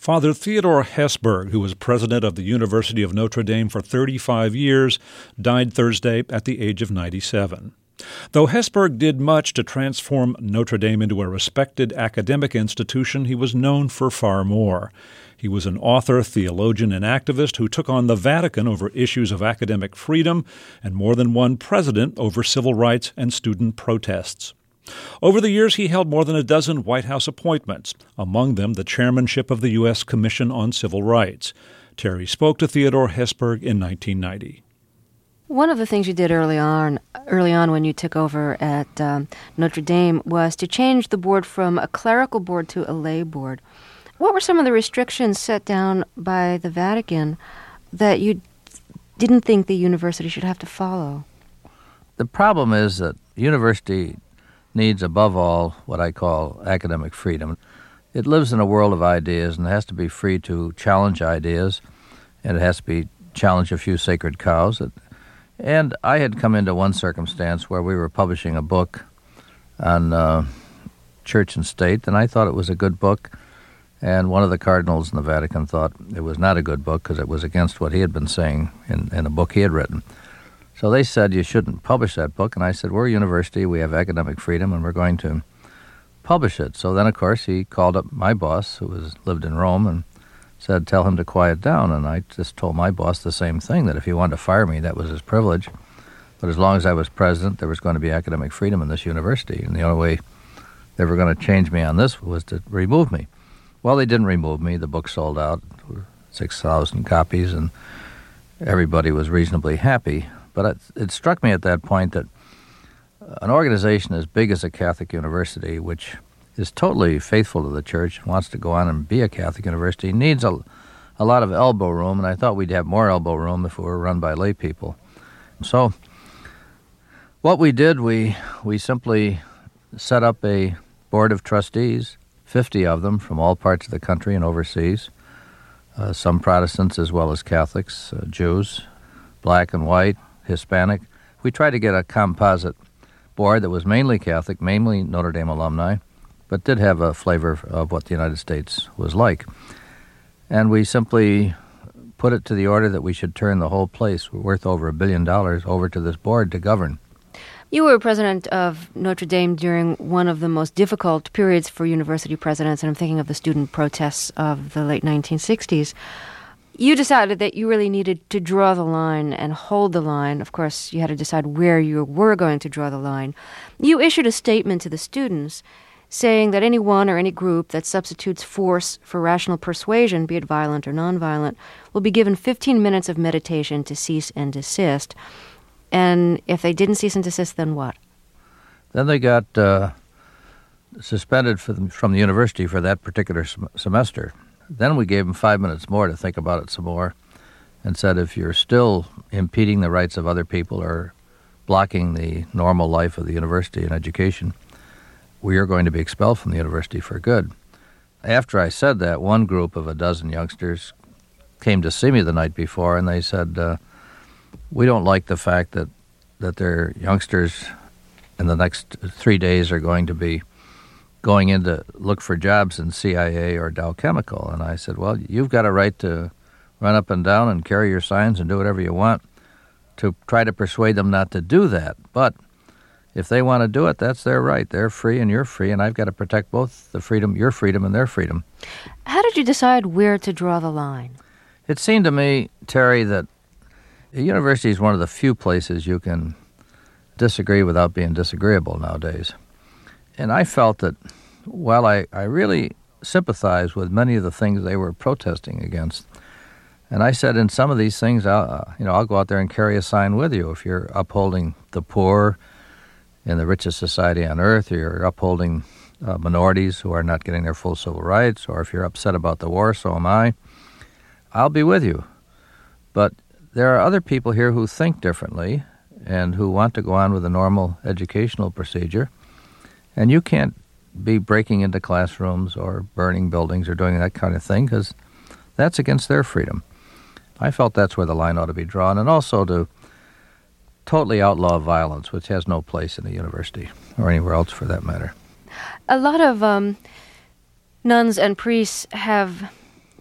Father Theodore Hesburgh, who was president of the University of Notre Dame for 35 years, died Thursday at the age of 97. Though Hesburgh did much to transform Notre Dame into a respected academic institution, he was known for far more. He was an author, theologian, and activist who took on the Vatican over issues of academic freedom and more than one president over civil rights and student protests. Over the years, he held more than a dozen White House appointments, among them the chairmanship of the U.S. Commission on Civil Rights. Terry spoke to Theodore Hesburgh in 1990. One of the things you did early on when you took over at Notre Dame was to change the board from a clerical board to a lay board. What were some of the restrictions set down by the Vatican that you didn't think the university should have to follow? The problem is that the university needs, above all, what I call academic freedom. It lives in a world of ideas and it has to be free to challenge ideas, and it has to challenge a few sacred cows. And I had come into one circumstance where we were publishing a book on church and state, and I thought it was a good book, and one of the cardinals in the Vatican thought it was not a good book because it was against what he had been saying in a book he had written. So they said you shouldn't publish that book, and I said, we're a university, we have academic freedom, and we're going to publish it. So then, of course, he called up my boss, who lived in Rome, and said, tell him to quiet down. And I just told my boss the same thing, that if he wanted to fire me, that was his privilege. But as long as I was president, there was going to be academic freedom in this university, and the only way they were going to change me on this was to remove me. Well, they didn't remove me. The book sold out, 6,000 copies, and everybody was reasonably happy. But it struck me at that point that an organization as big as a Catholic university, which is totally faithful to the church and wants to go on and be a Catholic university, needs a lot of elbow room, and I thought we'd have more elbow room if it were run by lay people. So what we did, we simply set up a board of trustees, 50 of them from all parts of the country and overseas, some Protestants as well as Catholics, Jews, black and white, Hispanic. We tried to get a composite board that was mainly Catholic, mainly Notre Dame alumni, but did have a flavor of what the United States was like. And we simply put it to the order that we should turn the whole place, worth over $1 billion, over to this board to govern. You were president of Notre Dame during one of the most difficult periods for university presidents, and I'm thinking of the student protests of the late 1960s. You decided that you really needed to draw the line and hold the line. Of course, you had to decide where you were going to draw the line. You issued a statement to the students saying that anyone or any group that substitutes force for rational persuasion, be it violent or nonviolent, will be given 15 minutes of meditation to cease and desist. And if they didn't cease and desist, then what? Then they got suspended from the university for that particular semester. Then we gave them 5 minutes more to think about it some more and said, if you're still impeding the rights of other people or blocking the normal life of the university and education, we are going to be expelled from the university for good. After I said that, one group of a dozen youngsters came to see me the night before, and they said, we don't like the fact that their youngsters in the next 3 days are going to be going in to look for jobs in CIA or Dow Chemical. And I said, well, you've got a right to run up and down and carry your signs and do whatever you want to try to persuade them not to do that. But if they want to do it, that's their right. They're free and you're free, and I've got to protect both the freedom, your freedom and their freedom. How did you decide where to draw the line? It seemed to me, Terry, that a university is one of the few places you can disagree without being disagreeable nowadays. And I felt that while I really sympathized with many of the things they were protesting against, and I said, in some of these things, I'll go out there and carry a sign with you. If you're upholding the poor in the richest society on earth, or you're upholding minorities who are not getting their full civil rights, or if you're upset about the war, so am I, I'll be with you. But there are other people here who think differently and who want to go on with a normal educational procedure. And you can't be breaking into classrooms or burning buildings or doing that kind of thing, because that's against their freedom. I felt that's where the line ought to be drawn, and also to totally outlaw violence, which has no place in a university or anywhere else for that matter. A lot of nuns and priests have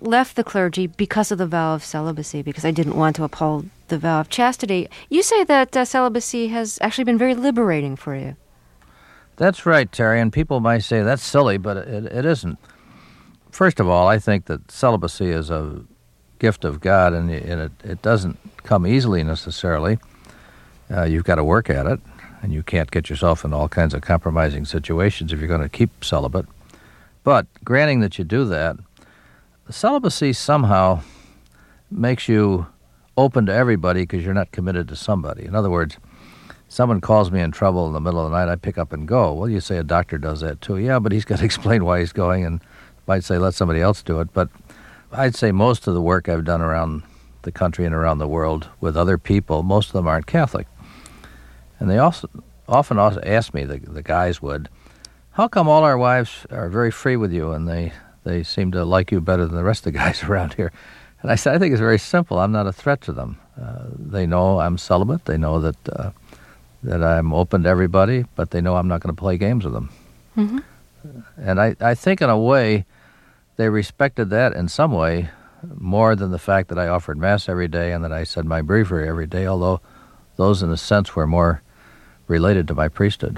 left the clergy because of the vow of celibacy, because I didn't want to uphold the vow of chastity. You say that celibacy has actually been very liberating for you. That's right, Terry, and people might say that's silly, but it isn't. First of all, I think that celibacy is a gift of God, and it doesn't come easily necessarily. You've got to work at it, and you can't get yourself in all kinds of compromising situations if you're going to keep celibate. But granting that you do that, celibacy somehow makes you open to everybody because you're not committed to somebody. In other words, someone calls me in trouble in the middle of the night, I pick up and go. Well, you say a doctor does that too. Yeah, but he's got to explain why he's going, and might say let somebody else do it. But I'd say most of the work I've done around the country and around the world with other people, most of them aren't Catholic. And they often ask me, the guys would, how come all our wives are very free with you and they seem to like you better than the rest of the guys around here? And I said, I think it's very simple. I'm not a threat to them. They know I'm celibate. They know that I'm open to everybody, but they know I'm not going to play games with them. Mm-hmm. And I think in a way they respected that in some way more than the fact that I offered Mass every day and that I said my breviary every day, although those in a sense were more related to my priesthood.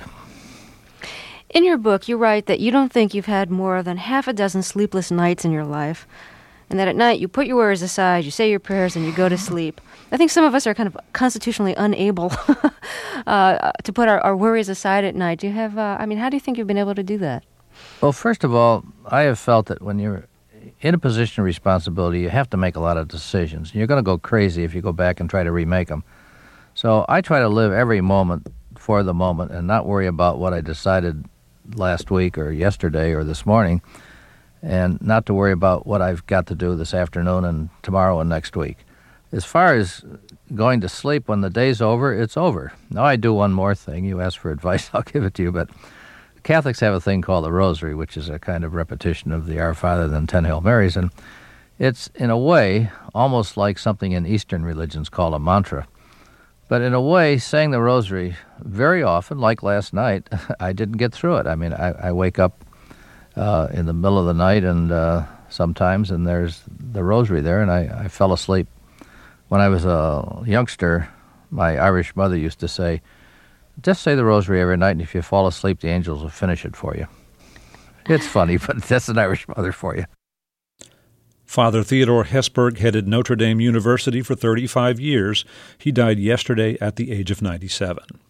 In your book, you write that you don't think you've had more than half a dozen sleepless nights in your life, and that at night you put your worries aside, you say your prayers, and you go to sleep. I think some of us are kind of constitutionally unable to put our worries aside at night. Do you have, how do you think you've been able to do that? Well, first of all, I have felt that when you're in a position of responsibility, you have to make a lot of decisions. You're going to go crazy if you go back and try to remake them. So I try to live every moment for the moment and not worry about what I decided last week or yesterday or this morning, and not to worry about what I've got to do this afternoon and tomorrow and next week. As far as going to sleep when the day's over, it's over. Now I do one more thing. You asked for advice, I'll give it to you, but Catholics have a thing called the Rosary, which is a kind of repetition of the Our Father, then 10 Hail Marys, and it's, in a way, almost like something in Eastern religions called a mantra. But in a way, saying the Rosary very often, like last night, I didn't get through it. I mean, I wake up in the middle of the night and sometimes, and there's the Rosary there, and I fell asleep. When I was a youngster, my Irish mother used to say, just say the Rosary every night, and if you fall asleep, the angels will finish it for you. It's funny, but that's an Irish mother for you. Father Theodore Hesburgh headed Notre Dame University for 35 years. He died yesterday at the age of 97.